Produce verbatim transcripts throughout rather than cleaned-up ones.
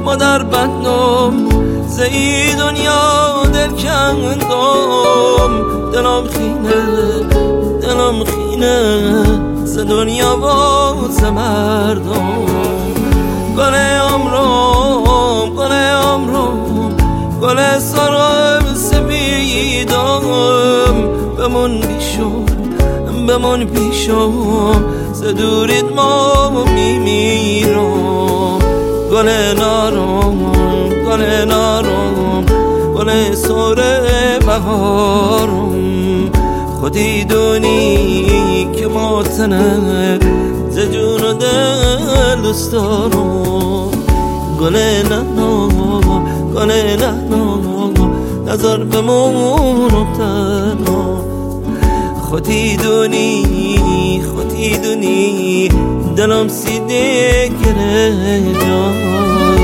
ما در بندم زی دنیا دل کندم، دلم خینه دلم خینه ز دنیا و ز مردم. گل عمرم گل عمرم گل سرم سپیدم، بمون پیشم بمون پیشم ز دوریت ما میمیرم. گل نارم گل نارم گل سر بهارم، خودی دونی که ماتنه ز جون و دل دوست دارم. گل نهنام گل نهنام نظر بمونم تنها، خودی دونی خودی دونی دلم سیده گره جان.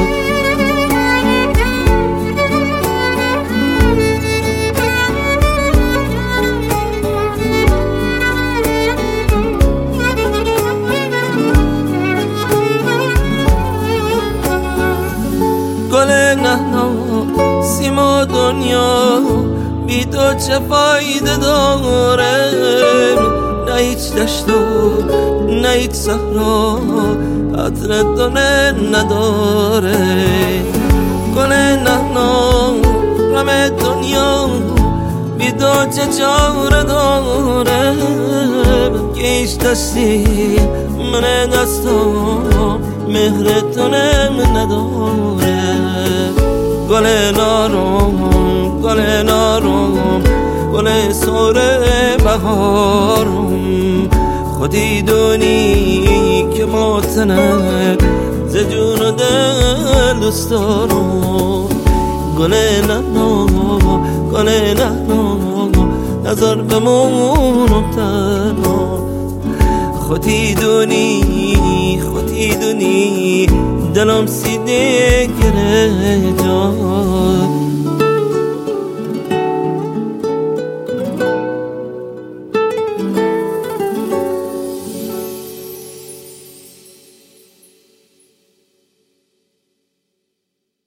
گل نهنا سیما دنیا بی تو چه فایده داره؟ نه هیچ دشت و نه هیچ صحرا عطر دونه نداره. گل نهنا غم دنیا بی تو چه چاره داره؟ که هیچ دستی من دستم مهر تونه نداره. گل نارم گل نارم گل سر بهارم، خودی دونی که ماتنه ز جون و دل دوست دارم. گل نهنام گل نهنام نظر بمونم تنها، خودی دونی خودی دونی دلم سیده گره جان.